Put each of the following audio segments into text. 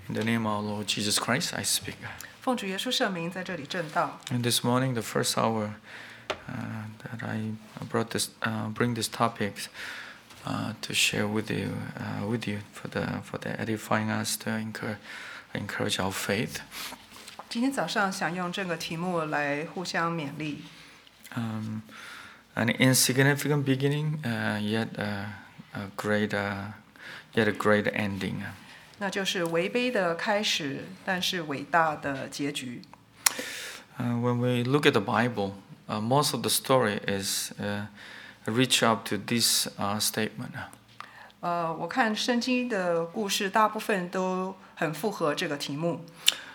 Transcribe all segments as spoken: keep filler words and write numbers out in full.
In the name of our Lord Jesus Christ, I speak. 奉主耶稣圣名，在这里正道。 And this morning, the first hour uh, that I brought this, uh, bring this topic uh, to share with you, uh, with you for the for the edifying us to encourage encourage our faith. 今天早上想用这个题目来互相勉励。 Um, an insignificant beginning, uh, yet a, a great, uh, yet a great ending. 那就是微卑的开始，但是伟大的结局。 Uh, when we look at the Bible, uh, most of the story is uh, reach up to this uh, statement. 呃，我看圣经的故事，大部分都很符合这个题目。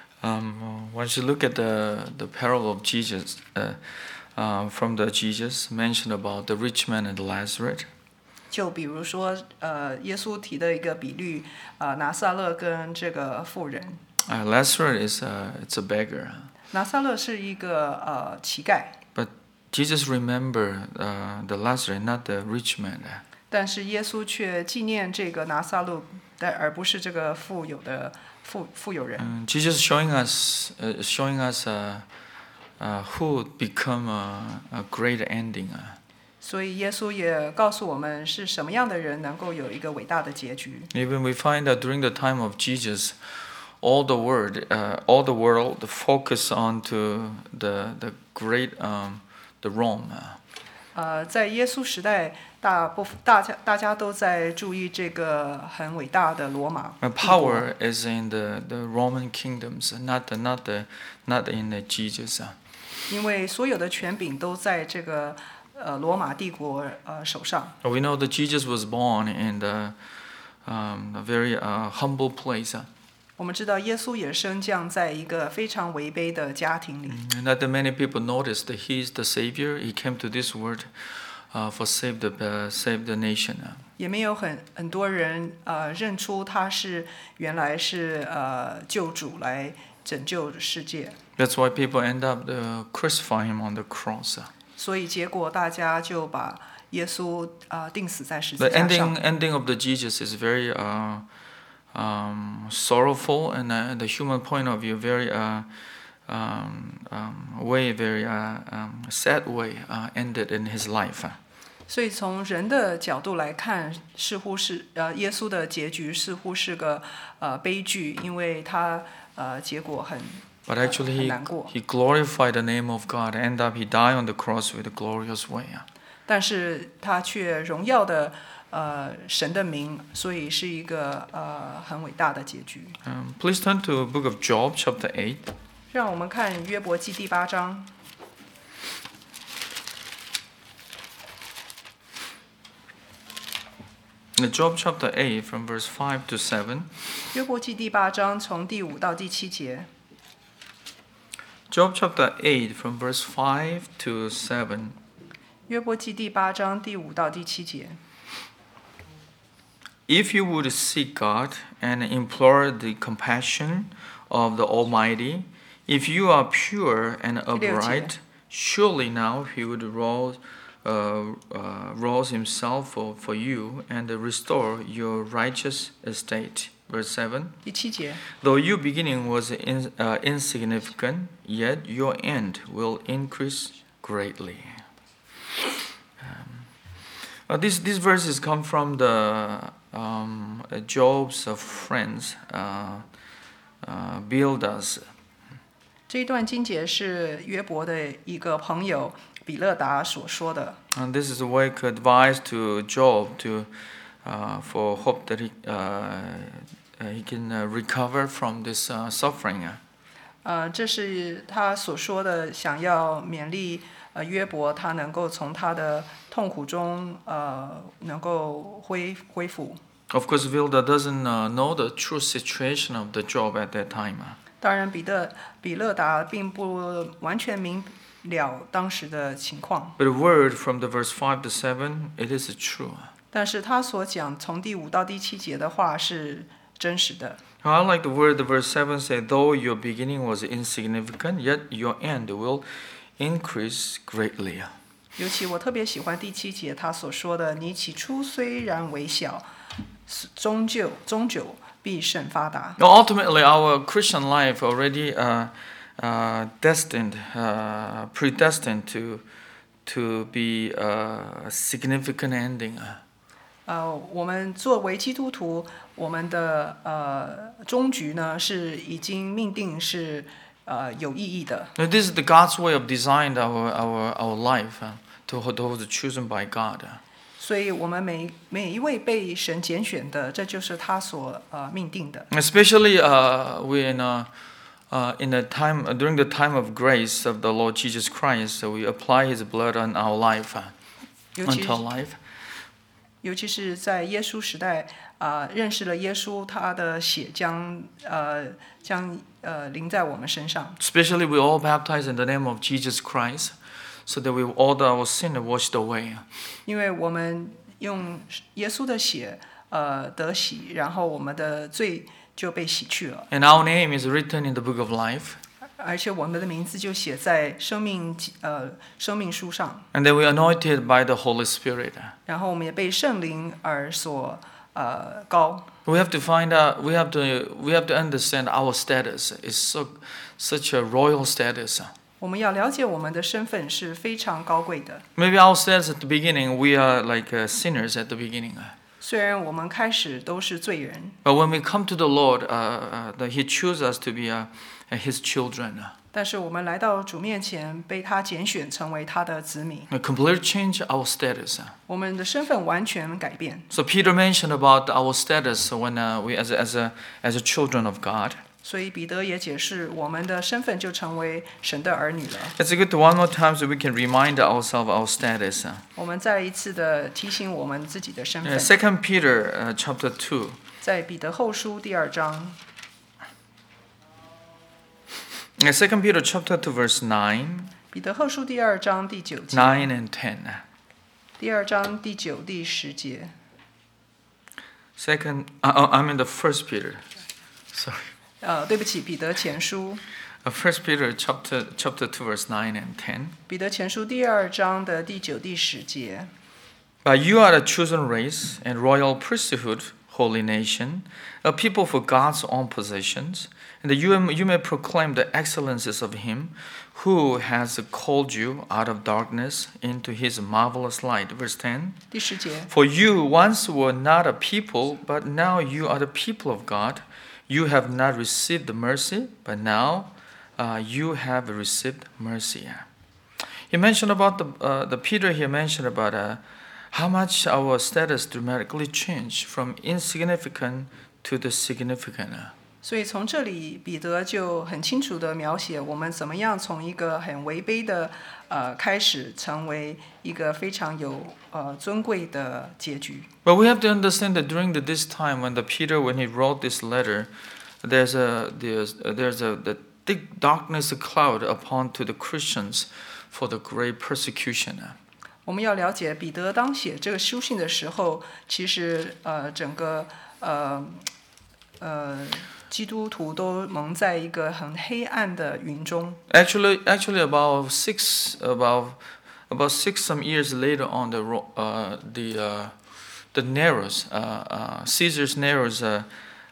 Um, once you look at the the parable of Jesus, uh, uh, from the Jesus mentioned about the rich man and Lazarus. 就比如说，呃，耶稣提的一个比喻，呃，拿撒勒跟这个妇人。 Uh, Lazarus is a, it's a beggar. 拿撒勒是一个呃乞丐， But Jesus remembered uh, the Lazarus, not the rich man. 但是耶稣却纪念这个拿撒勒，但而不是这个富有的富富有人。 Um, Jesus showing us, uh, showing us uh, uh, who would become a, a great ending. 所以耶稣也告诉我们，是什么样的人能够有一个伟大的结局。 Even we find that during the time of Jesus, all the world, uh, all the world focus on to the the great, um, the Rome. 呃，在耶稣时代，大部分大家大家都在注意这个很伟大的罗马 And 帝国。 power is in the, the Roman kingdoms, not the, not the, not in the Jesus. 因为所有的权柄都在这个呃罗马帝国呃手上。 We know that Jesus was born in the um, a very uh, humble place. 我们知道耶稣也升降在一个非常微卑的家庭里， And not that many people notice that he is the Savior. He came to this world uh, for save the uh, save the nation. 也没有很很多人呃认出他是原来是呃救主来拯救世界， That's why people end up uh, crucifying him on the cross. 所以结果大家就把耶稣啊、呃、钉死在十字 The 架 ending 上。 ending of the Jesus is very uh, um, sorrowful, and uh, the human point of view, very uh, um, um, way, very uh, um, sad way uh, ended in his life. 所以从人的角度来看，似乎是呃耶稣的结局似乎是个呃悲剧，因为他呃结果很 But actually, 很 he 难过。 he glorified the name of God. End up, he died on the cross with a glorious way. 但是他却荣耀的呃神的名，所以是一个呃很伟大的结局。 Um, please turn to the book of Job, chapter eight. 让我们看约伯记第八章。 In Job chapter eight, from verse five to seven. 约伯记第八章从第五到第七节。 Job chapter eight, from verse five to seven. 约伯记第八章第五到第七节。 If you would seek God and implore the compassion of the Almighty, if you are pure and upright, surely now He would rouse, uh, uh, rouse Himself for, for you and restore your righteous estate. Verse seven. 第七节， Though your beginning was in, uh, insignificant, yet your end will increase greatly. Um, uh, these, these verses come from the um, uh, Job's uh, friends, uh, uh, Bildad. 这一段经节是约伯的一个朋友比勒达所说的。 And this is a way to advise to Job to, uh, for hope that he, uh, uh, he can uh, recover from this uh, suffering. 呃，这是他所说的，想要勉励呃约伯，他能够从他的痛苦中呃能够恢恢复。 Of course, Vilda doesn't uh, know the true situation of the Job at that time. 当然，彼得比勒达并不完全明了当时的情况， But the word from the verse five to seven, it is true. 但是他所讲从第五到第七节的话是真实的。 I like the word, the verse seven says, though your beginning was insignificant, yet your end will increase greatly. 尤其我特别喜欢第七节他所说的：“你起初虽然微小，终究终究必甚发达。 Ultimately, our Christian life already uh, uh, destined, uh, predestined to to be a significant ending. 呃，我们作为基督徒，我们的呃终局呢是已经命定是呃有意义的。 Now, this is the God's way of designing our our our life uh, to those chosen by God. 所以，我们每每一位被神拣选的，这就是他所呃命定的。 Especially uh, when uh, uh, in the time uh, during the time of grace of the Lord Jesus Christ, so we apply His blood on our life, uh, 尤其 unto our life. 尤其是在耶稣时代啊、认识了耶稣，他的血将呃将呃淋在我们身上。 Especially we all baptized in the name of Jesus Christ, so that we all our sin washed away. 因为我们用耶稣的血呃得洗，然后我们的罪就被洗去了， And our name is written in the book of life. 而且我们的名字就写在生命呃生命书上。 And then we are anointed by the Holy Spirit. 然后我们也被圣灵而所呃高。 We have to find out. We have to. We have to understand our status is so, such a royal status. 我们要了解我们的身份是非常高贵的。 Maybe our status at the beginning, we are like uh, sinners at the beginning. 虽然我们开始都是罪人， But when we come to the Lord, uh, uh, that He chooses us to be uh, His children. 但是我们来到主面前，被他拣选成为他的子民， We completely change our status. 我们的身份完全改变。 So Peter mentioned about our status when uh, we, as a, as a as a children of God. 所以彼得也解释，我们的身份就成为神的儿女了。 It's good to one more time so we can remind ourselves our status. 我们再一次的提醒我们自己的身 Uh, 份， Second Peter uh, chapter two. 在彼得后书第二章， Uh, Second Peter chapter two verse nine, 彼得后书第二章第九节， nine and ten. 第二章第九、第十节。 Second, uh, oh, I'm in the First Peter. Sorry. 呃，对不起，彼得前书， Uh, First Peter chapter chapter two verse nine and ten. 彼得前书第二章的第九、第十节。 But you are a chosen race and royal priesthood, holy nation, a people for God's own possessions, and that you, you may proclaim the excellences of Him who has called you out of darkness into His marvelous light. Verse ten. 第十节， For you once were not a people, but now you are the people of God. You have not received the mercy, but now uh, you have received mercy. He mentioned about the uh, the Peter. He mentioned about uh, how much our status dramatically changed from insignificant to the significant. 所以从这里，彼得就很清楚地描写我们怎么样从一个很微卑的呃开始，成为一个非常有呃尊贵的结局。 But we have to understand that during the, this time when the Peter when he wrote this letter, there's a there's there's a the thick darkness cloud upon to the Christians for the great persecution. 我们要了解，彼得当写这个书信的时候，其实呃整个呃呃基督徒都蒙在一个很黑暗的云中。 Actually, actually, about six about about six some years later on, the Ro- uh, the uh, the Nero's uh, uh, Caesar's Nero's uh,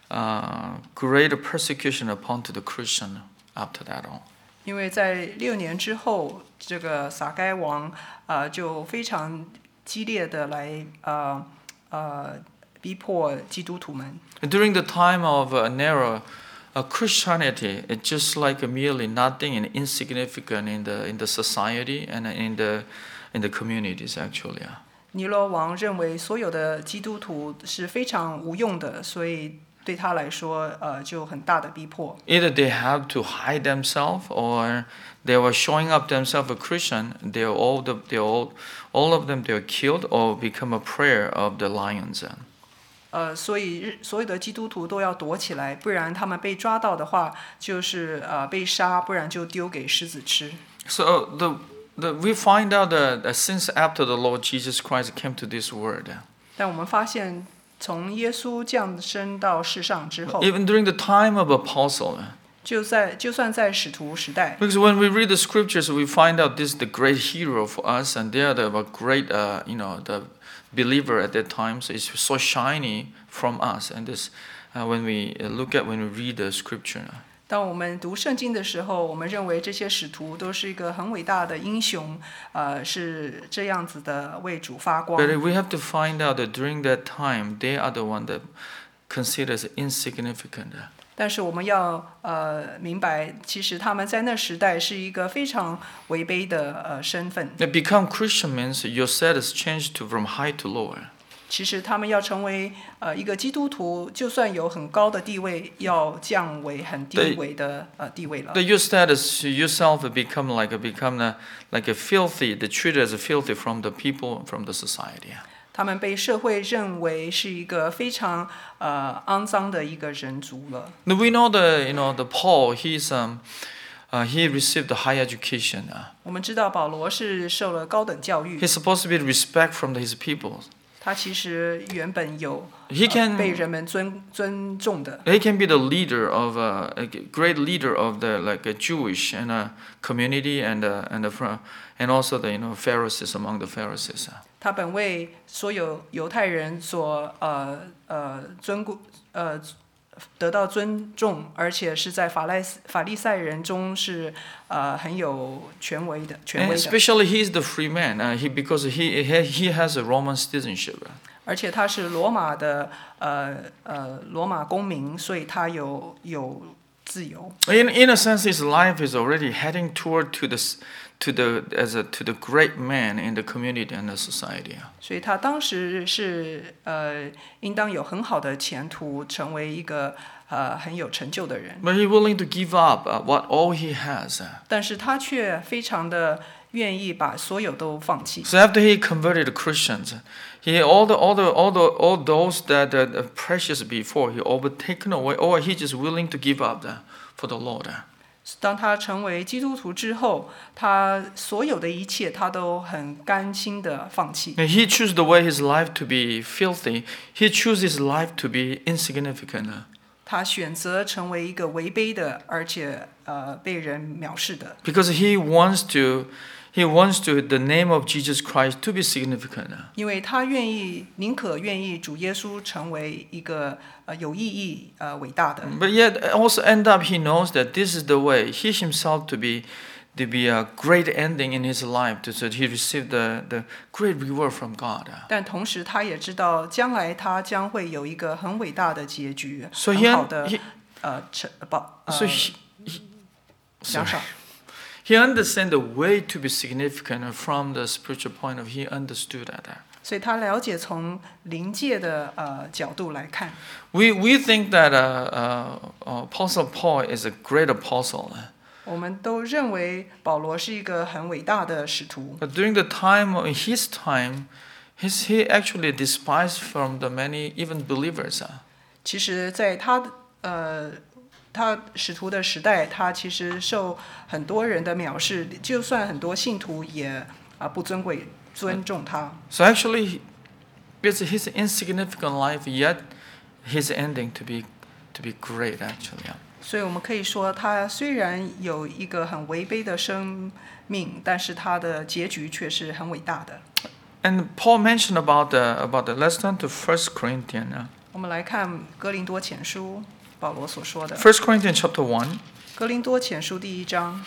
uh, greater persecution upon to the Christian after that on. 因为在六年之后，这个撒该王呃就非常激烈的来呃呃逼迫基督徒们。 During the time of uh, Nero, uh, Christianity is just like merely nothing and insignificant in the in the society and in the in the communities actually. 尼罗王认为所有的基督徒是非常无用的，所以对他来说，呃，就很大的逼迫。 Either they have to hide themselves or they were showing up themselves a Christian. They're all the, they're all all of them they're killed or become a prey of the lions. 呃，所以所有的基督徒都要躲起来，不然他们被抓到的话，就是呃被杀，不然就丢给狮子吃。 So the the we find out that, that since after the Lord Jesus Christ came to this world, 但我们发现，从耶稣降生到世上之后， even during the time of apostle. 就在就算在使徒时代， Because when we read the scriptures, we find out this is the great hero for us, and they are the great, uh, you know, the believer at that time. So it's so shiny from us, and this uh, when we look at when we read the scripture. 当我们读圣经的时候，我们认为这些使徒都是一个很伟大的英雄，呃，是这样子的为主发光。 But we have to find out that during that time, they are the one that considered as insignificant. 但是我们要呃明白，其实他们在那时代是一个非常微卑的呃身份。 To become Christian means your status changed to from high to low. 其实他们要成为呃一个基督徒，就算有很高的地位，要降为很低微的呃地位了。 That your status yourself become like a become a, like a filthy, the treated as a filthy from the people from the society. 他们被社会认为是一个非常呃肮脏的一个人族了。 Now we know the you know the Paul he's um uh, he received the high education. 我们知道保罗是受了高等教育。 He's supposed to be respect from his people. 他其实原本有 He can 呃、被人们尊尊重的。 He can be the leader of a, a great leader of the like a Jewish and a community and a, and a, and also the you know Pharisees among the Pharisees. 他本为所有犹太人所呃呃尊顾呃得到尊重，而且是在法赖法利赛人中是呃很有权威的权威的。 Especially he's the free man. Uh, he because he he has a Roman citizenship. 而且他是罗马的呃呃罗马公民，所以他有有自由。 In in a sense, his life is already heading toward to this. To the as a to the great man in the community and the society. 所以他当时是呃，应当有很好的前途，成为一个呃很有成就的人。 But he willing to give up uh, what all he has. 但是他却非常的愿意把所有都放弃。 So after he converted the Christians, he all the all the all the all those that are precious before he all but taken away, or he just willing to give up the, for the Lord. 当他成为基督徒之后，他所有的一切他都很甘心的放弃。 He chose the way his life to be filthy. He chose his life to be insignificant. 他选择成为一个微卑的，而且呃被人藐视的。 Because he wants to, he wants to the name of Jesus Christ to be significant. 因为他愿意，宁可愿意主耶稣成为一个呃有意义、呃伟大的。 But yet also end up he knows that this is the way he himself to be, to be a great ending in his life, so that he received the the great reward from God. 但同时他也知道，将来他将会有一个很伟大的结局， So 很 he, 好的 he 呃成报呃 so he, he 奖赏。 He understand the way to be significant from the spiritual point of view. He understood that. 所以他了解从灵界的呃角度来看。 We we think that uh, uh, Apostle Paul is a great apostle. 我们都认为保罗是一个很伟大的使徒。 But during the time of his time, his, he actually despised from the many even believers. 其实，在他呃他使徒的时代，他其实受很多人的藐视，就算很多信徒也啊、呃、不尊贵尊重他。 So actually, it's his insignificant life, yet his ending to be to be great actually. 所以我们可以说，他虽然有一个很微卑的生命，但是他的结局却是很伟大的。 And Paul mentioned about the about the. Let's turn to First Corinthians. 我们来看哥林多前书，保罗所说的。 First Corinthians chapter one. 哥林多前书第一章。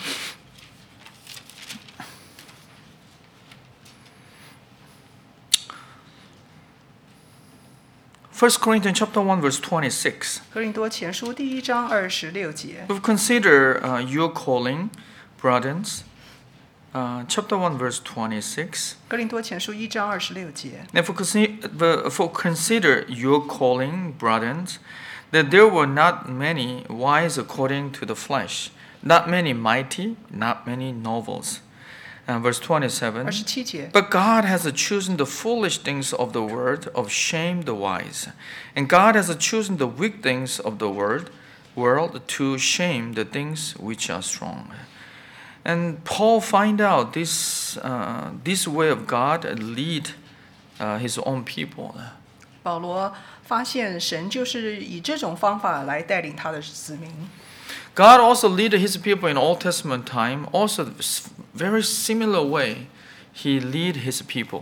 First Corinthians chapter one verse twenty-six. 哥林多前书第一章二十六节。 We've considered uh, your calling, brothers. Uh, chapter one verse twenty-six. 哥林多前书一章二十六节。 Now for consider, for consider your calling, brothers, that there were not many wise according to the flesh, not many mighty, not many nobles. Uh, verse twenty-seven. 二十七节。 But God has chosen the foolish things of the world of shame the wise, and God has chosen the weak things of the world, world to shame the things which are strong. And Paul find out this uh, this way of God lead uh, his own people. 保罗发现神就是以这种方法来带领他的子民。 God also lead his people in Old Testament time, also very similar way he lead his people.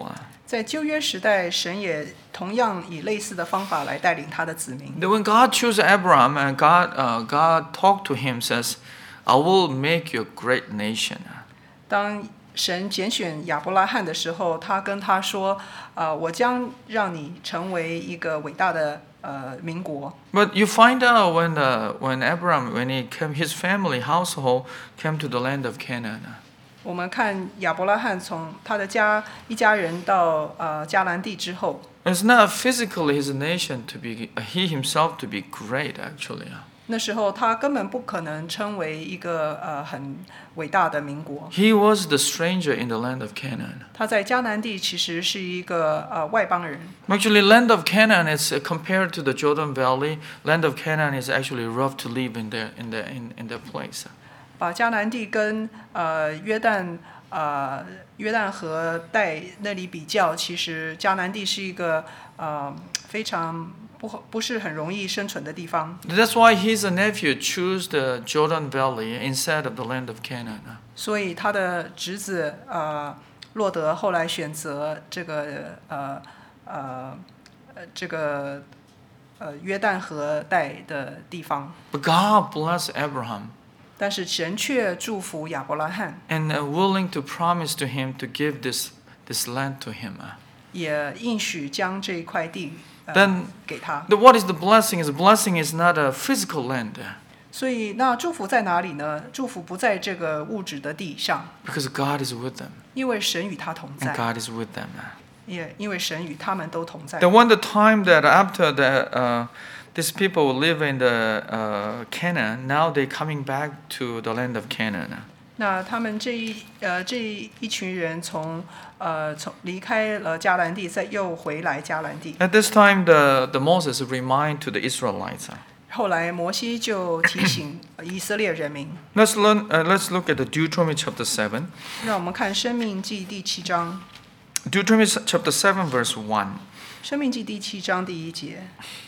在旧约时代，神也同样以类似的方法来带领他的子民。 When God chose Abraham and God, uh, God talked to him, says, I will make you a great nation. 当神拣选亚伯拉罕的时候，他跟他说：“呃，我将让你成为一个伟大的呃民国。” But you find out when, uh, when Abraham, when he came, his family, household came to the land of Canaan. 我们看亚伯拉罕从他的家一家人到呃迦南地之后， It's not physically his nation to be, he himself to be great actually. 那时候他根本不可能称为一个呃很伟大的民国。 He was the stranger in the land of Canaan. 他在迦南地其实是一个呃外邦人。 Actually, land of Canaan is uh, compared to the Jordan Valley. Land of Canaan is actually rough to live in their in their in, in their place. 把迦南地跟呃约旦呃约旦河带那里比较，其实迦南地是一个呃非常不不是很容易生存的地方。 That's why his nephew chose the Jordan Valley instead of the land of Canaan. 所以他的侄子呃洛德后来选择这个呃呃呃这个呃约旦河带的地方。 But God blessed Abraham 但是神却祝福亚伯拉罕， and uh, willing to promise to him to give this this land to him. 也应许将这一块地呃 Then 给他。 The, what is the blessing? Is the blessing is not a physical land 所以那祝福在哪里呢？祝福不在这个物质的地上， because God is with them 因为神与他同 and 在， God is with them. 也因为神与他们都同在。 The one the time that after the uh, these people live in the uh, Canaan, now they're coming back to the land of Canaan. 那他们这一呃这一群人从呃从离开了迦南地，再又回来迦南地。 At this time, the, the Moses remind to the Israelites. 后来摩西就提醒以色列人民。 Let's learn. Uh, let's look at the Deuteronomy chapter seven. 让我们看《生命记》第七章， Deuteronomy chapter seven, verse one. 《生命记》第七章第一节。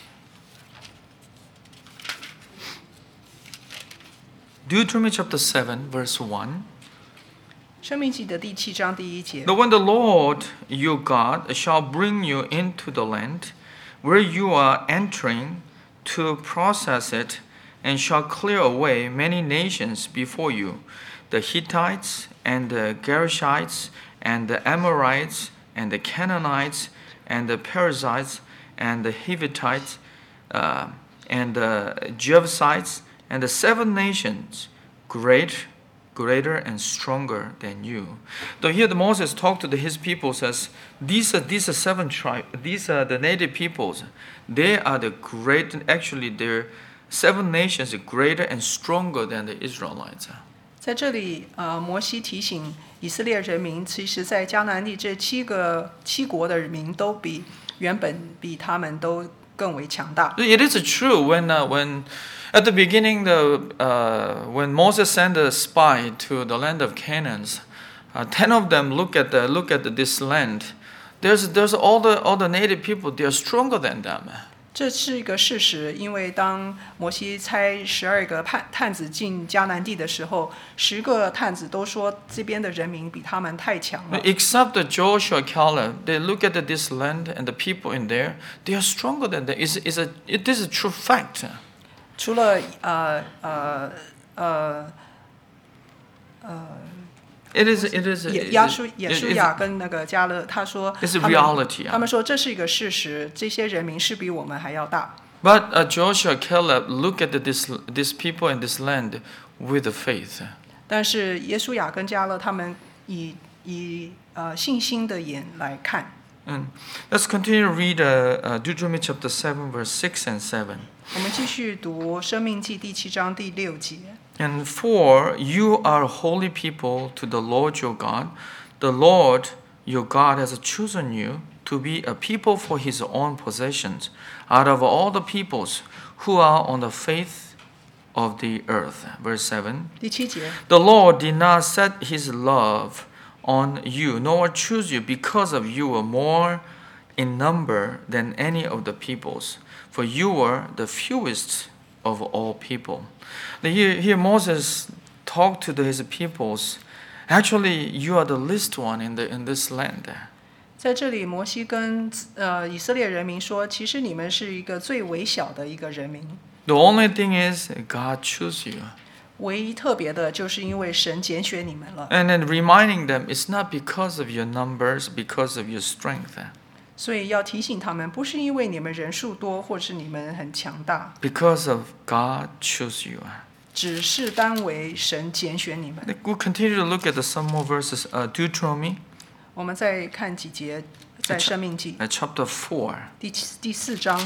Deuteronomy chapter seven, verse one. 生命记的第七章第一节。 But when the Lord your God shall bring you into the land where you are entering to possess it, and shall clear away many nations before you, the Hittites and the Gerishites and the Amorites and the Canaanites and the Perizzites and the Hivitites uh, and the Jebusites and the seven nations, great, greater and stronger than you. So here the Moses talked to the, his people, says, these are these are seven tribes, these are the native peoples. They are the great, actually they're seven nations greater and stronger than the Israelites. 在这里，呃，摩西提醒以色列人民，其实，在迦南地这七个七国的人民都比原本比他们都更为强大。 It is true when uh, when at the beginning the uh, when Moses sent a spy to the land of Canaan, uh, ten of them look at the look at this land. There's there's all the all the native people. They are stronger than them. 这是一个事实，因为当摩西差十二个探探子进迦南地的时候，十个探子都说这边的人民比他们太强了。 Except the Joshua, Caleb, they look at this land and the people in there. They are stronger than them. It's, it's a it is a true fact. 除了呃呃呃呃。 It is it is 也 it, 亚述 it, 也书 it, 亚跟那个加勒，他说 it's a 他们 reality. 他们说这是一个事实，这些人民是比我们还要大。 But uh, Joshua, Caleb look at this these people in this land with the faith. 但是耶稣亚跟加勒他们以以呃信心的眼来看。 And let's continue to read uh, uh, Deuteronomy chapter seven, verse six and seven. 我们继续读《生命记》第七章第六节。 And for you are a holy people to the Lord your God. The Lord your God has chosen you to be a people for his own possessions out of all the peoples who are on the face of the earth. Verse seven. 第七节， The Lord did not set his love on you, nor choose you, because of you were more in number than any of the peoples, for you were the fewest of all people. Here, here Moses talked to the, his peoples. Actually, you are the least one in the in this land. 在这里，摩西跟呃以色列人民说，其实你们是一个最微小的一个人民。 The only thing is God chose you. 唯一特别的就是因为神拣选你们了。 And then reminding them, it's not because of your numbers, because of your strength. 所以要提醒他们，不是因为你们人数多，或是你们很强大， Because of God chose you. 只是单为神拣选你们。 We'll continue to look at the some more verses. Uh, Deuteronomy. 我们再看几节，在申命记 uh, chapter four. 第第四章。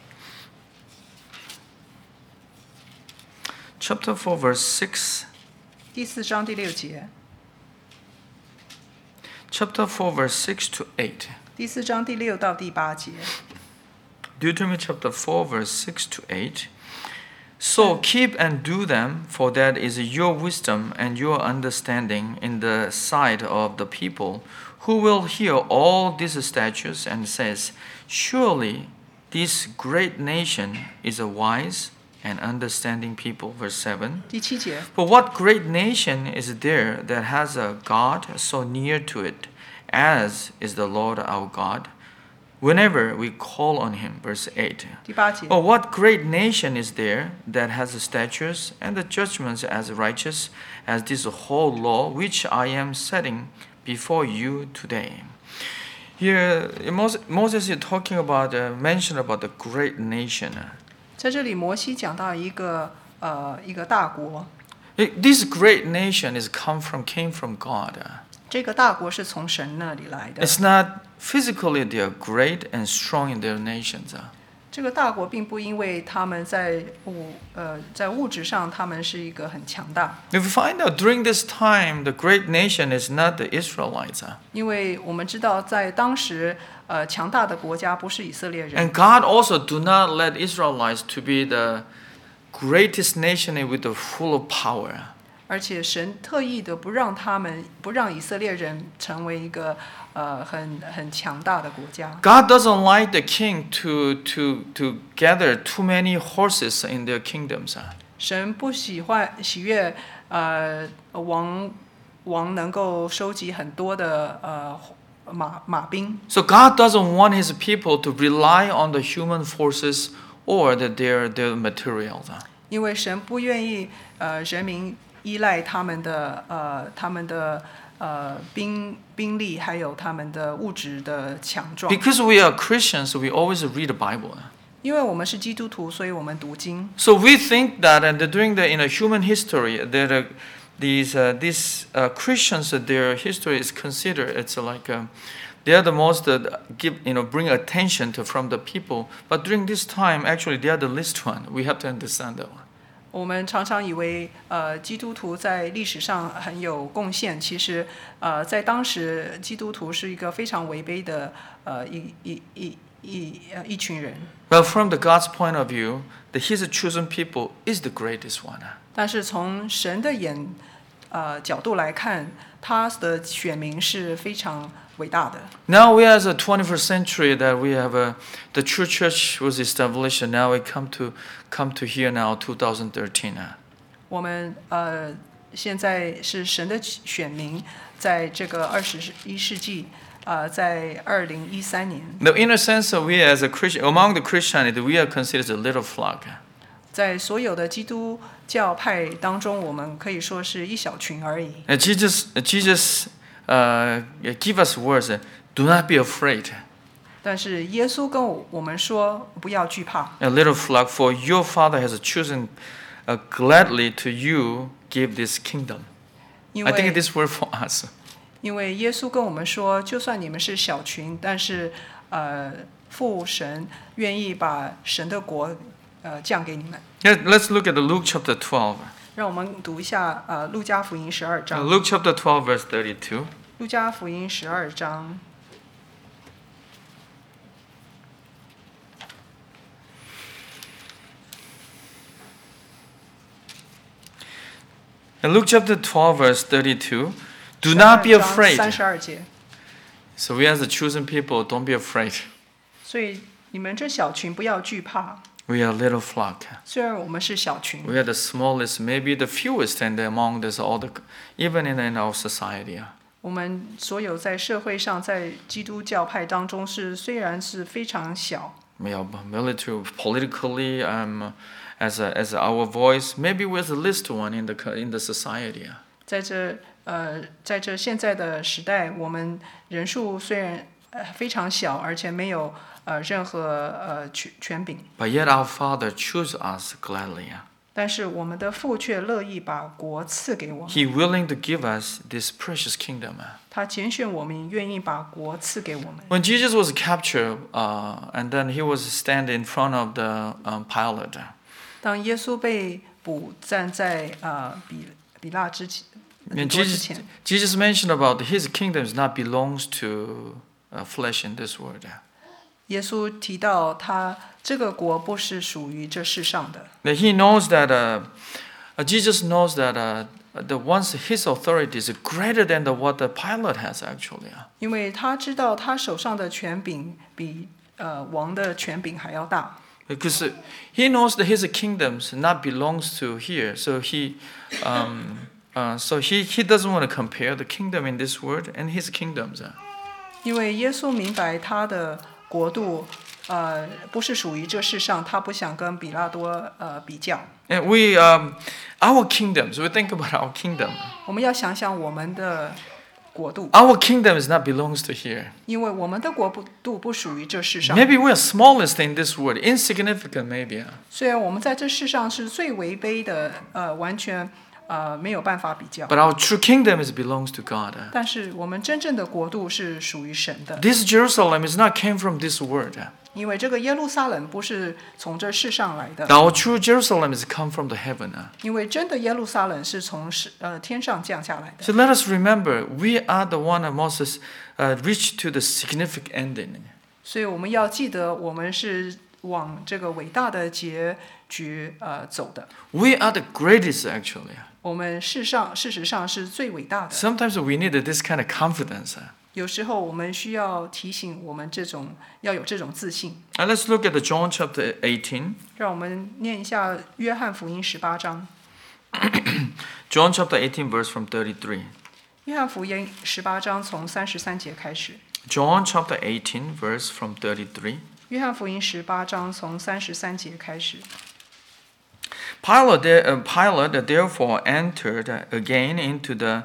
Chapter four, verse six. 第四章第六节。 Chapter four, verse six to eight. 第四章第六到第八节。 Deuteronomy chapter four, verse six to eight. So keep and do them, for that is your wisdom and your understanding in the sight of the people, who will hear all these statutes and says, surely this great nation is a wise and understanding people. Verse seven. 第七节。 But what great nation is there that has a God so near to it, as is the Lord our God, whenever we call on him? Verse eight. 第八节。 Oh, what great nation is there that has the statutes and the judgments as righteous as this whole law which I am setting before you today? Here, Moses is talking about, uh, mention about the great nation. 在这里，摩西讲到一个呃一个大国， This great nation is come from came from God. 这个大国是从神那里来的。 It's not physically they are great and strong in their nations. 这个大国并不因为他们在物呃在物质上他们是一个很强大， If we find out during this time, the great nation is not the Israelites. 因为我们知道在当时呃强大的国家不是以色列人。 And God also do not let Israelites to be the greatest nation with the full of power. 而且神特意的不让他们不让以色列人成为一个呃很很强大的国家。 God doesn't like the king to to to gather too many horses in their kingdoms. 神不喜欢喜悦呃王王能够收集很多的呃马马兵。 So God doesn't want his people to rely on the human forces or the, their their materials. 因为神不愿意呃人民依赖他们的呃他们的呃兵兵力，还有他们的物质的强壮。 Because we are Christians, we always read the Bible. 因为我们是基督徒，所以我们读经。 So we think that, and during the in a human history, that uh, these uh, these uh, Christians, uh, their history is considered it's like um, they are the most uh, give you know bring attention to from the people. But during this time, actually, they are the least one. We have to understand that one. 我们常常以为，呃，基督徒在历史上很有贡献。其实，呃，在当时，基督徒是一个非常微卑的，呃，一一一一呃一群人。 Well, from the God's point of view, the His chosen people is the greatest one. 但是从神的眼，呃角度来看，他的选民是非常伟大的。 Now we are as a twenty-first century that we have a the true church was established, and now we come to come to here now twenty thirteen. 我们呃现在是神的选民，在这个二十一世纪，呃，在二零一三年。 Now, in a sense, we as a Christian among the Christianity, we are considered a little flock. 在所有的基督教派当中，我们可以说是一小群而已。 And Jesus, Jesus, uh, give us words. Do not be afraid. 但是耶稣跟我们说，不要惧怕， A little flock, for your Father has chosen uh, gladly to you give this kingdom. 因 I think 为 this word for us. 因为耶稣跟我们说，就算你们是小群，但是呃，父神愿意把神的国呃降给你们。 Yeah, let's look at the Luke chapter twelve. 让我们读一下呃路加福音十二 Uh, 章。 Luke chapter twelve, verse thirty-two. 路加福音十二章。 In Luke chapter twelve, verse thirty-two, do not be afraid. 三十二节。 So we as the chosen people, don't be afraid. 所以你们这小群不要惧怕。 We are a little flock. 虽然我们是小群， We are the smallest, maybe the fewest, and among this all the, even in, in our society. 我我们所有在社会上，在基督教派当中是虽然是非常小。 Yeah, military, politically, um, as a, as our voice, maybe we're the least one in the in the society. 在这呃，在这现在的时代，我们人数虽然呃非常小，而且没有呃任何呃权权柄。 But yet our Father chose us gladly. 但是我们的父却乐意把国赐给我们。 He willing to give us this precious kingdom. 他拣选我们，愿意把国赐给我们。 When Jesus was captured, uh, and then he was standing in front of the um, Pilate. 当耶稣被捕，站在呃比比拉之前。 And Jesus, Jesus mentioned about his kingdom does not belongs to uh, flesh in this world. 耶稣提到他这个国不是属于这世上的。 That he knows that uh, uh, Jesus knows that uh, the once his authority is greater than the, what the Pilate has actually. 因为他知道他手上的权柄比呃王的权柄还要大。 Because he knows that his kingdoms not belongs to here, so he, um, uh, so he he doesn't want to compare the kingdom in this world and his kingdoms. 因为耶稣明白他的国度，呃，不是属于这世上，他不想跟比拉多呃比较。 And we, um, our kingdoms, we think about our kingdom. 我们要想想我们的国度。 Our kingdom is not belongs to here. 因为我们的国度不属于这世上。 Maybe we are smallest in this world, insignificant maybe. 虽然我们在这世上是最微卑的，呃，完全呃没有办法比较。 But our true kingdom is belongs to God. 但是我们真正的国度是属于神的。 This Jerusalem is not came from this world. 因为这个耶路撒冷不是从这世上来的。 Our true Jerusalem is come from the heaven. 因为真的耶路撒冷是从呃天上降下来的。 So let us remember, we are the one that Moses uh, reached to the significant ending. 所以我们要记得，我们是往这个伟大的结局呃走的。 We are the greatest actually. 我们事上事实上是最伟大的。 Sometimes we need this kind of confidence. 有时候我们需要提醒我们这种要有这种自信。 And let's look at the John chapter eighteen. 让我们念一下约翰福音十八章。 John chapter eighteen, verse from thirty-three. 约翰福音十八章从三十三节开始。 John chapter eighteen, verse from thirty-three. 约翰福音十八章从三十三节开始。 Pilate, uh, Pilate therefore entered again into the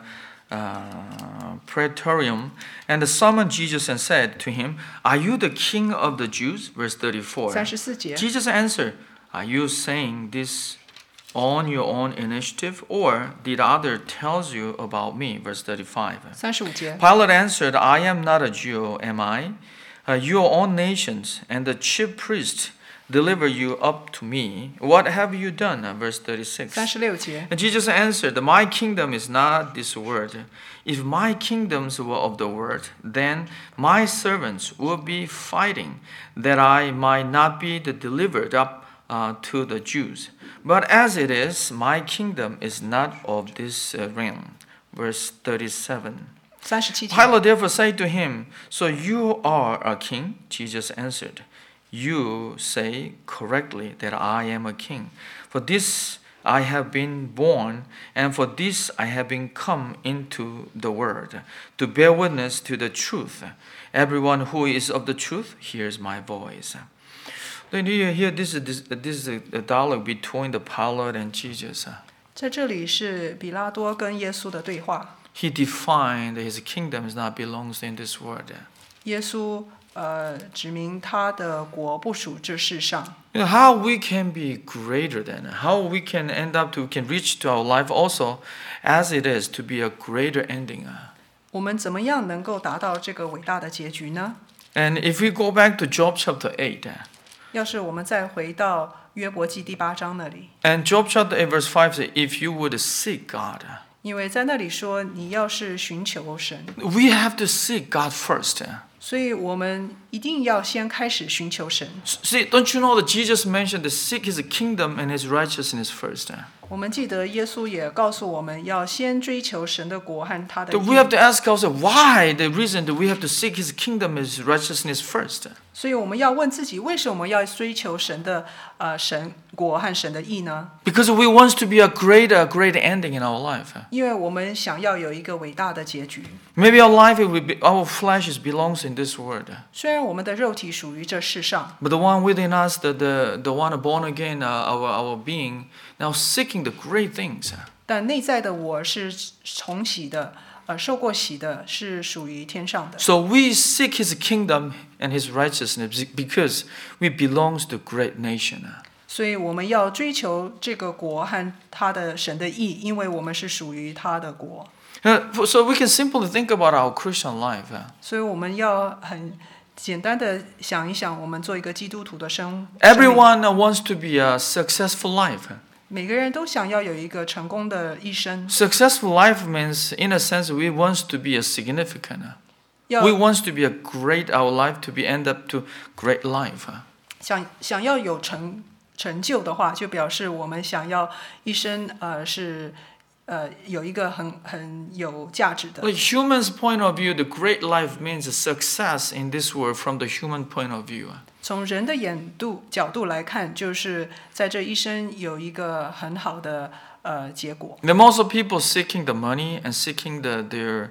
uh, praetorium and summoned Jesus and said to him, "Are you the king of the Jews?" Verse thirty-four. 三十四节。 Jesus answered, "Are you saying this on your own initiative, or did other tells you about me?" Verse thirty-five. 三十五节。 Pilate answered, "I am not a Jew, am I? Uh, your own nations and the chief priests deliver you up to me. What have you done?" Uh, verse thirty-six. 三十六节。 And Jesus answered, "My kingdom is not this world. If my kingdoms were of the world, then my servants would be fighting, that I might not be delivered up uh, to the Jews. But as it is, my kingdom is not of this uh, realm." Verse thirty-seven. 三十七节。 Pilate therefore said to him, "So you are a king?" Jesus answered, "You say correctly that I am a king. For this I have been born, and for this I have been come into the world, to bear witness to the truth. Everyone who is of the truth hears my voice." Then you hear this is this, this is a dialogue between the Pilate and Jesus. 在这里是比拉多跟耶稣的对话。 He defined that his kingdom does not belongs in this world. 耶稣呃指明他的国不属这世上。 You know, how we can be greater than, how we can end up to, can reach to our life also as it is to be a greater ending. 我们怎么样能够达到这个伟大的结局呢？ And if we go back to Job chapter eight. 要是我们再回到约伯记第八章那里。 And Job chapter eight verse five says, "If you would seek God." 因为在那里说，你要是寻求神， We have to seek God first. 所以我们一定要先开始寻求神。 See, don't you know that Jesus mentioned to seek His kingdom and His righteousness first? 我们记得耶稣也告诉我们要先追求神的国和他的 That 义。 we have to ask ourselves why the reason that we have to seek His kingdom and His righteousness first. 所以我们要问自己，为什么要追求神的呃神国和神的义呢？ Because we want to be a great, a great ending in our life. 因为我们想要有一个伟大的结局。 Maybe our life, it will be, our flesh is belongs in this world. 虽然我们的肉体属于这世上， But the one within us, the, the, the one born again, uh, our, our being, now seeking the great things. 但内在的我是重洗的，呃，受过洗的，是属于天上的。 So we seek His kingdom and His righteousness because we belongs to great nation. 所以我们要追求这个国和他的神的义，因为我们是属于他的国。 Uh, so we can simply think about our Christian life. 所以我们要很简单的想一想，我们做一个基督徒的生。 Everyone wants to be a successful life. 每个人都想要有一个成功的一生。 Successful life means, in a sense, we want to be a significant. 要 We want to be a great, our life to be end up to great life. 想想要有成成就的话，就表示我们想要一生呃是呃有一个很很有价值的。 Like humans' point of view, the great life means success in this world from the human point of view. 从人的眼度角度来看，就是在这一生有一个很好的呃结果。 The most of people seeking the money and seeking the, their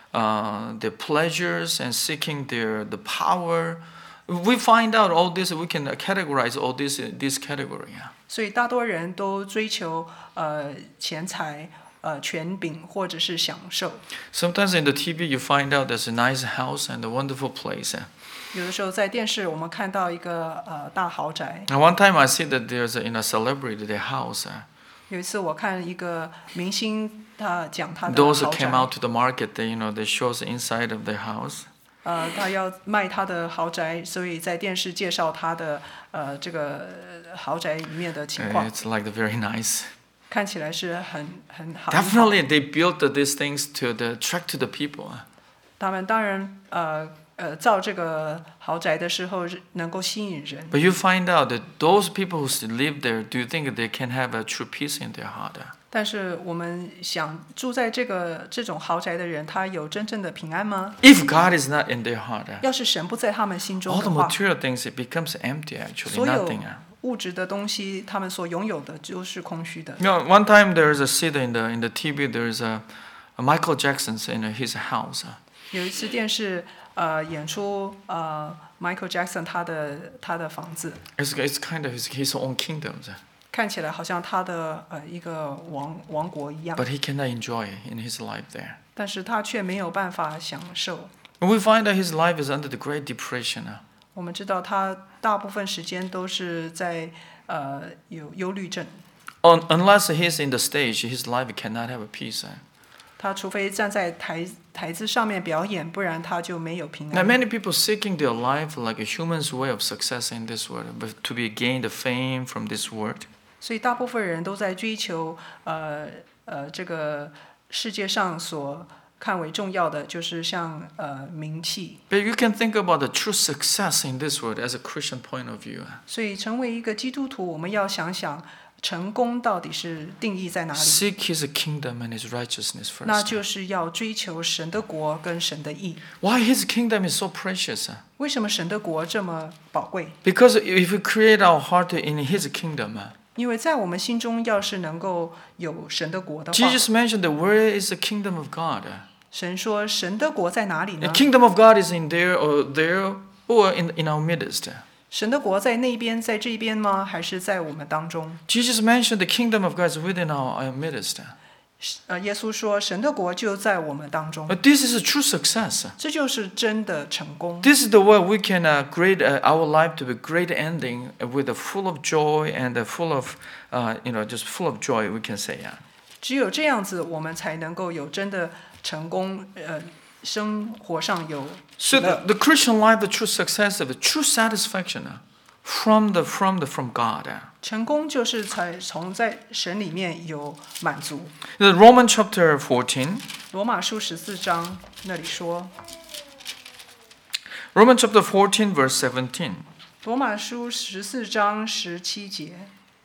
uh, their pleasures and seeking their the power. We find out all this. We can categorize all this in this category. 所以大多人都追求呃钱财、呃权柄或者是享受。 Sometimes in the T V you find out there's a nice house and a wonderful place. 有的时候在电视我们看到一个呃大豪宅。 And one time I see that there's a, in a celebrity their house. 有一次我看一个明星他讲他的 Those 豪 that came 宅， out to the market, they, you know, they shows the inside of their house. 呃，他要卖他的豪宅，所以在电视介绍他的呃这个呃豪宅里面的情 Uh, 况， It's like the very nice. 看起来是很很好。 Definitely, they built these things to the, attract to the people. 他们当然呃呃造这个豪宅的时候是能够吸引人， But you find out that those people who live there, do you think that they can have a true peace in their heart? 但是我们想住在这个这种豪宅的人，他有真正的平安吗？ If God is not in their heart, 要是神不在他们心中 all the 的话， material things, it becomes empty actually, 所有 nothing. 物质的东西，他们所拥有的就是空虚的。 You know, one time there is a scene in the, in the T V, there is a, a Michael Jackson's in his house. 有一次电视呃演出呃 Michael Jackson 他的他的房子， It's, it's kind of his, his own kingdom. 看起来好像他的呃一个王王国一样， But he cannot enjoy in his life there. 但是他却没有办法享受。 And we find that his life is under the Great Depression. 我们知道他大部分时间都是在呃有忧虑症， Un- unless he's in the stage, his life cannot have a peace. 他除非站在台台子上面表演，不然他就没有平 Now, 安。 many people seeking their life like a human's way of success in this world, but to be gain the fame from this world. 所以大部分人都在追求呃呃这个世界上所看为重要的，就是像呃名气。 But you can think about the true success in this world as a Christian point of view. 所以成为一个基督徒，我们要想想成功到底是定义在哪里？ Seek his kingdom and his righteousness 那 first. 就是要追求神的国跟神的义。 Why his kingdom is so precious? 为什么神的国这么宝贵？ Because if we create our heart in his kingdom, 因为在我们心中，要是能够有神的国的话， Jesus mentioned that where is the kingdom of God? 神说神的国在哪里 The 呢？ kingdom of God is in there or there or in, in our midst. 神的国在那边，在这边吗？还是在我们当中？ Jesus mentioned the kingdom of God is within our, our midst. 呃，耶稣说神的国就在我们当中， But this is a true success. 这就是真的成功。 This is the way we can uh, create uh, our life to be great ending with a full of joy and a full of, uh, you know, just full of joy. We can say, yeah. 只有这样子，我们才能够有真的成功。呃，生活上有喜 So 乐 the, the Christian life, the true success of it, true satisfaction uh, from the from the from God. Uh. 成功就是才从在神里面有满足。 The Roman chapter fourteen, 罗马书十四章那里说， Romans chapter fourteen, verse seventeen. 罗马书十四章十七节。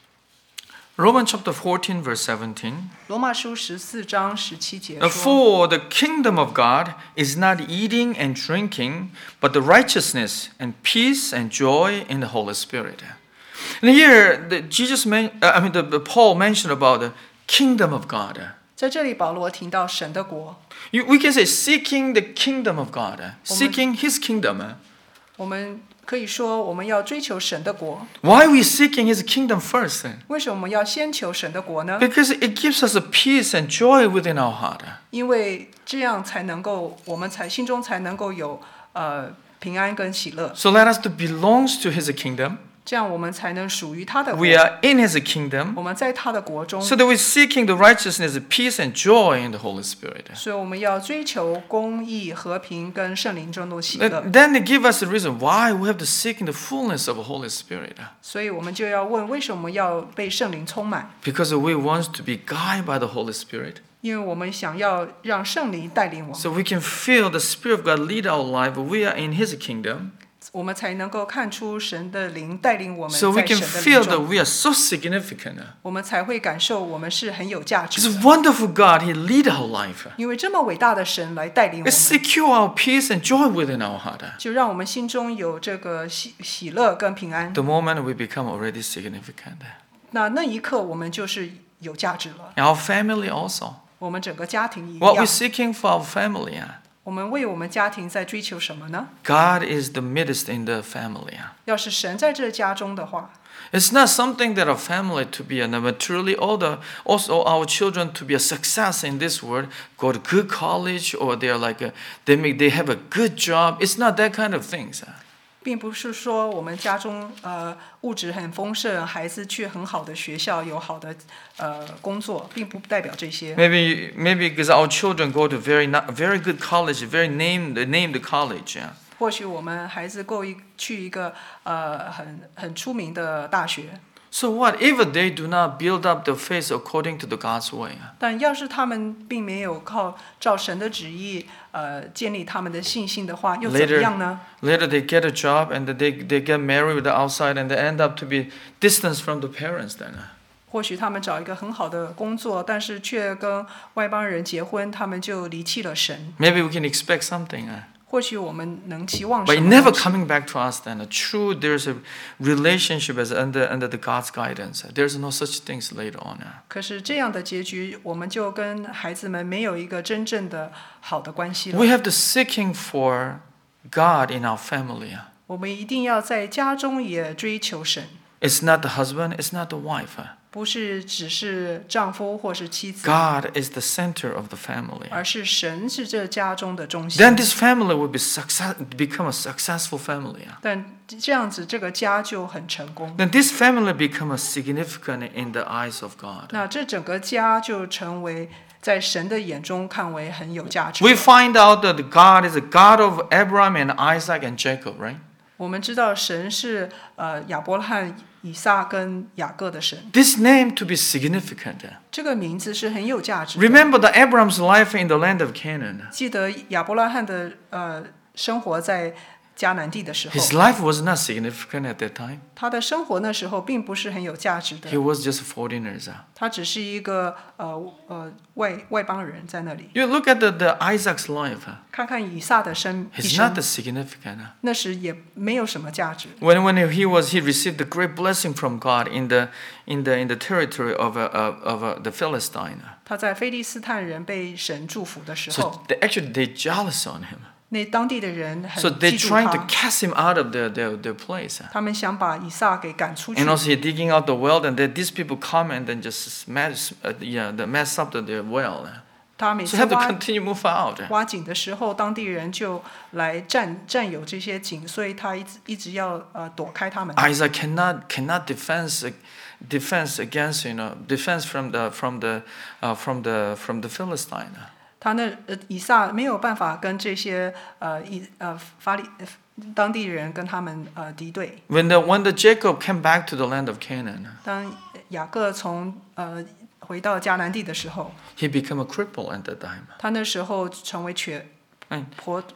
Romans chapter fourteen, verse seventeen. 罗马书十四章十七节说 For the kingdom of God is not eating and drinking, but the righteousness and peace and joy in the Holy Spirit. And here, the, Jesus, man, uh, I mean, the, the Paul mentioned about the kingdom of God. 在这里保罗提到神的国， You, we can say seeking the kingdom of God, seeking His kingdom. 我们可以说我们要追求神的国。 Why are we seeking His kingdom first? 为什么我们要先求神的国呢？ Because it gives us a peace and joy within our heart. 因为这样才能够，我们才心中才能够有呃平安跟喜乐。 So let us to belongs to His kingdom. 这样我们才能属于他的国。 We are in His kingdom. 我们在他的国中， So that we're seeking the righteousness, peace, and joy in the Holy Spirit. 所以我们要追求公义、和平跟圣灵中的喜乐。 Then they give us the reason why we have to seek in the fullness of the Holy Spirit. 所以我们就要问，为什么要被圣灵充满？ Because we want to be guided by the Holy Spirit. 因为我们想要让圣灵带领我们， So we can feel the Spirit of God lead our life. We are in His kingdom. 我们才能够看出神的灵带领我们 So we 在 can 神的 feel 灵 that 中， we are so significant. 我们才会感受我们是很有价值 It's a 的。 wonderful God. He lead our life. 因为这么伟大的神来带领我 It 们， secure our peace and joy within our heart. 就让我们心中有这个喜喜乐跟平安。 The moment we become already significant. 那那一刻，我们就是有价值了。 Our family also. 我们整个家庭一 What we're 样， seeking for our family. 我们为我们家庭在追求什么呢？ God is the midst in the family. 要是神在这家中的话， It's not something that our family to be a materially older, also our children to be a success in this world, go to good college or they're like a, they make they have a good job. It's not that kind of things. 并不是说我们家中呃物质很丰盛，孩子去很好的学校有好的呃工作，并不代表这些。 Maybe maybe because our children go to very not, very good college, very named named college. Yeah. 或许我们孩子够一去一个呃很很出名的大学， So what if they do not build up their faith according to the God's way? 但要是他们并没有靠照神的旨意呃建立他们的信心的话，又怎么样呢？ Later they get a job and they they get married with the outside and they end up to be distanced from the parents then. 或许他们找一个很好的工作，但是却跟外邦人结婚，他们就离弃了神。 Maybe we can expect something. 或许我们能期望 But 什 it 么 never 东西？ coming back to us then. True, there's a relationship as under under the God's guidance. There's no such things later on. 可是这样的结局，我们就跟孩子们没有一个真正的好的关系了。 We have to seeking for God in our family. 我们一定要在家中也追求神， It's not the husband, it's not the wife. 不是只是丈夫或是妻子， God is the center of the family. 而是神是这家中的中心。 Then this family will be success, become a successful family. 但这样子，这个家就很成功。 Then this family become a significant in the eyes of God. 那这整个家就成为在神的眼中看为很有价值。 We find out that God is a God of Abraham and Isaac and Jacob, right? 我们知道神是呃亚伯拉罕、以撒跟雅各的神， This name to be significant. 这个名字是很有价值的。 Remember the Abraham's life in the land of Canaan. 记得亚伯拉罕的呃生活在迦南地的时候， His life was not significant at that time. 他的生活那时候并不是很有价值的 He，was just foreigners. 他只是一个呃呃外外邦人在那里。 You look at the, the Isaac's life. 看看以撒的生一 He's 生 not，that significant. 那时也没有什么价值。 When when he was he received the great blessing from God in the in the in the territory of uh, of, of uh, the Philistine. 他在非利斯坦人被神祝福的时 So 候， they, actually they jealous on him. 那当地的人很 So they're 嫉妒 trying to 他， cast him out of their, their, their place. 他们想把以撒给赶出去 And。also he digging out the well, and then these people come and then just mess, uh, yeah, they mess up the, their well. 他每 So 次 have to 挖 continue move out. 挖井的时候，当地人就来占占有这些井，所以他一直一直要呃躲开他们。 Isaac cannot cannot defense defense against you know defense from the from the uh, from the from the Philistine. 他那呃以撒没有办法跟这些呃以呃法利呃当地人跟他们呃敌对。 When the when the Jacob came back to the land of Canaan, 当雅各从呃回到迦南地的时候， he became a cripple at that time. 他那时候成为瘸嗯跛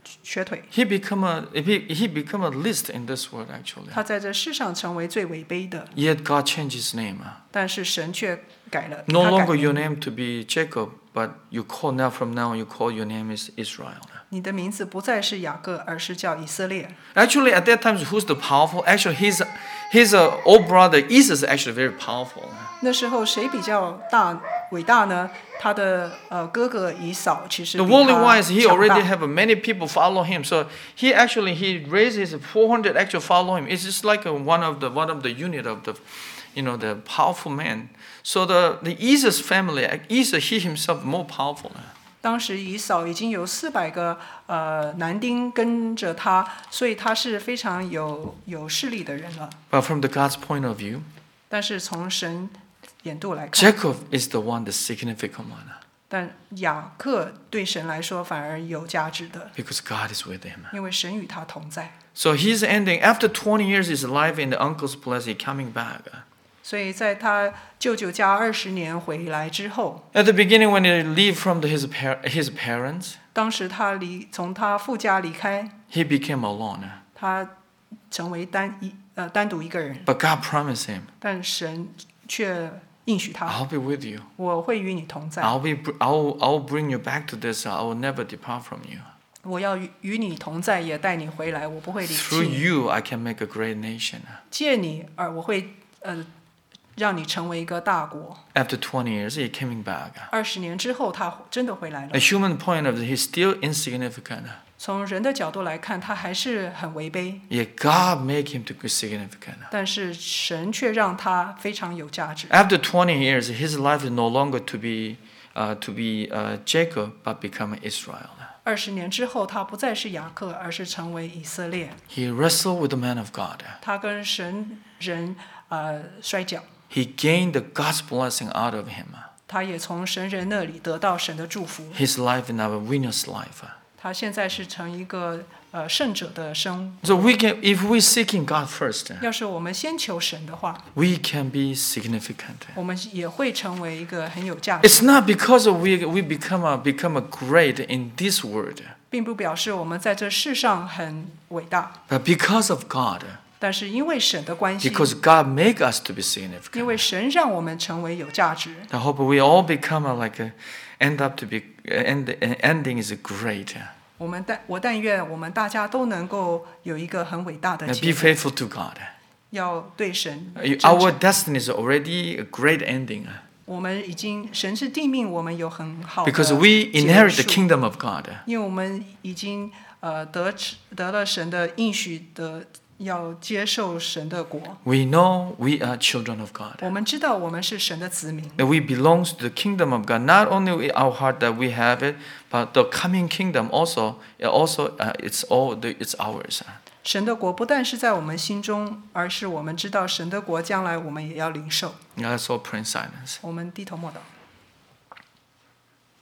瘸腿。 He become a he, he become a least in this world actually. 他在这世上成为最伟卑的， Yet God changed his name. 但是神却改了，给 No 他改 longer 名 your name to be Jacob, but you call now from now you call your name is Israel. 你的名字不再是雅各，而是叫以色列。 Actually, at that time, who's the powerful? Actually, his his uh, old brother Esau is actually very powerful. 那时候谁比较大伟大呢？他的呃哥哥以扫其实 The 比 worldly 他 wise, he 强 already 大。 have many people follow him. So he actually he raised his four hundred actually follow him. It's just like a, one of the one of the unit of the, you know, the powerful man. So the the Esau's family, Esau he himself more powerful. 当时以扫已经有四百个呃男丁跟着他，所以他是非常有有势力的人了。 But from the God's point of view, 但是从神眼度来看， Jacob is the one, the significant one, 但雅各对神来说反而有价值的， because God is with him. 因为神与他同在。 So he's ending after twenty years his life in the uncle's place. He coming back. 所以在他舅舅家二十年回来之后， At the beginning, when he leave from the, his par- his parents, 当时他离从他父家离开， he became alone. 他成为单一呃单独一个人， But God promised him, 但神却应许他， "I'll be with you. 我会与你同在， I'll be. I'll. I'll bring you back to this. I will never depart from you. 我要与与你同在，也带你回来，我不会离弃 Through 你。 you, I can make a great nation." 借你而我会呃让你成为一个大国。 After twenty years, he coming back. 二十年之后，他真的回来了 A。human point of view, he's still insignificant. 从人的角度来看，他还是很违背， Yet God make him to be significant. 但是神却让他非常有价值。 After twenty years, his life is no longer to be uh, to be uh, Jacob, but become Israel. 二十年之后，他不再是雅各，而是成为以色列。 He wrestled with the man of God. 他跟神人呃摔跤， He gained the God's blessing out of him. 他也从神人那里得到神的祝福。 His life is now a winner's life. 他现在是成一个呃胜者的生。 So we can, if we seeking God first, 要是我们先求神的话， we can be significant. 我们也会成为一个很有价值。 It's not because of we we become a become a great in this world, 并不表示我们在这世上很伟大， but because of God, 但是因为神的关系， because God make us to be 因 significant. 为神让我们成为有价值。 I hope we all become a, like a, end up to be end ending is great. 我们但我但愿我们大家都能够有一个很伟大的 And 结 be 果， faithful to God. 要对神真 Our 诚。 destiny is already a great ending 我们已经神是定命，我们有很好的 because we inherit the 结束 kingdom of God. 因为我们已经呃得得了神的应许的，要接受神的国。 We know we are children of God. 我们知道我们是神的子民， And we belong to the kingdom of God. Not only in our heart that we have it, but the coming kingdom also, also uh, it's all the, it's ours. 神的国不但是在我们心中，而是我们知道神的国将来我们也要领受。 Let's all pray in silence. 我们低头默祷。